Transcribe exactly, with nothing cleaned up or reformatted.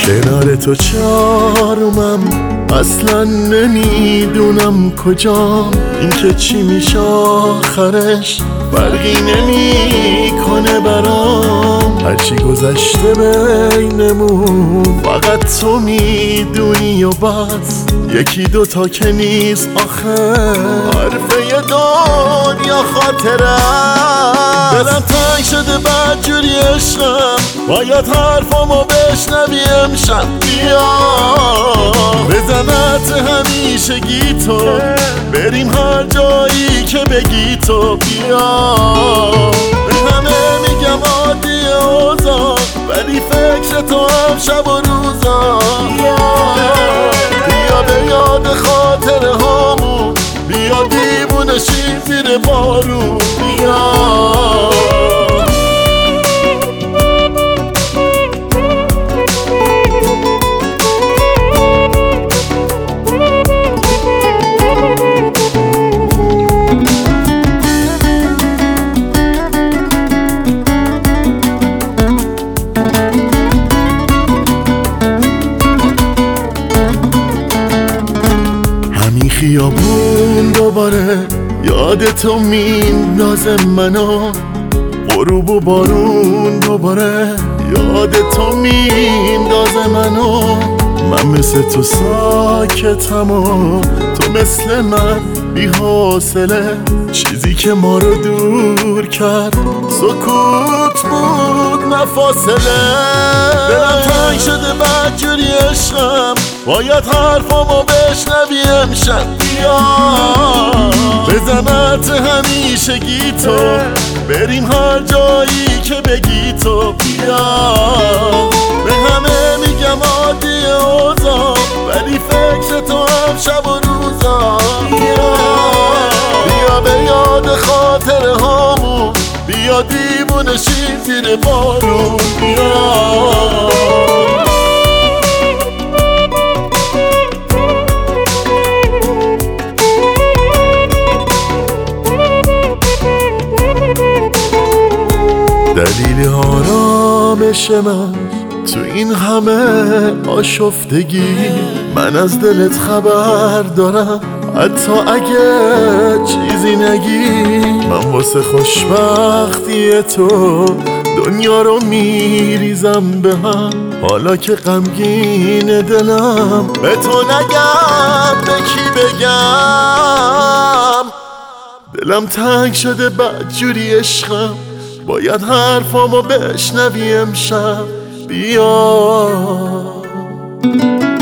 کنار تو چارمم اصلا نمیدونم کجام، این که چی میشه آخرش فرقی نمیکنه برام. هرچی گذشته بینمون فقط تو میدونی و بس، یکی دوتا که نیست آخه حرفه دنیا خاطره. دلم تنگ شده بدجوری عشقم، باید حرفامو بشنوی امشب. بیا بزنت همیشگی تو، بریم هر جایی که بگی تو. بیا به همه میگم عادی اوضاع، ولی فکر تو هم شب و روزا. بیا به یاد خاطر هامون، بیا دیوونه شیم زیر بارون. بیا خیابون دوباره یاد تو میندازه منو، غروب و بارون دوباره یاد تو میندازه منو. من مثل تو ساکتم و تو مثل من بی حوصله، چیزی که ما رو دور کرد سکوت بود نه فاصله. دلم تنگ شده بدجوری عشقم، باید حرفامو بشنوی امشب. بیا بزنت همیشگی تو، بریم هر جایی که بگی تو. بیا به همه میگم عادی اوضاع، ولی فکر تو هم شب و روزا. بیا بیا به یاد خاطر هامون، بیا دیوونه شیم زیر بارون. بیا دلیل آرامش من تو این همه آشفتگی، من از دلت خبر دارم حتی اگه چیزی نگی. من واسه خوشبختی تو دنیا رو میریزم به هم، حالا که غمگین دلم به تو نگم به کی بگم. دلم تنگ شده بدجوری عشقم، باید حرفامو بشنوی امشب. بیا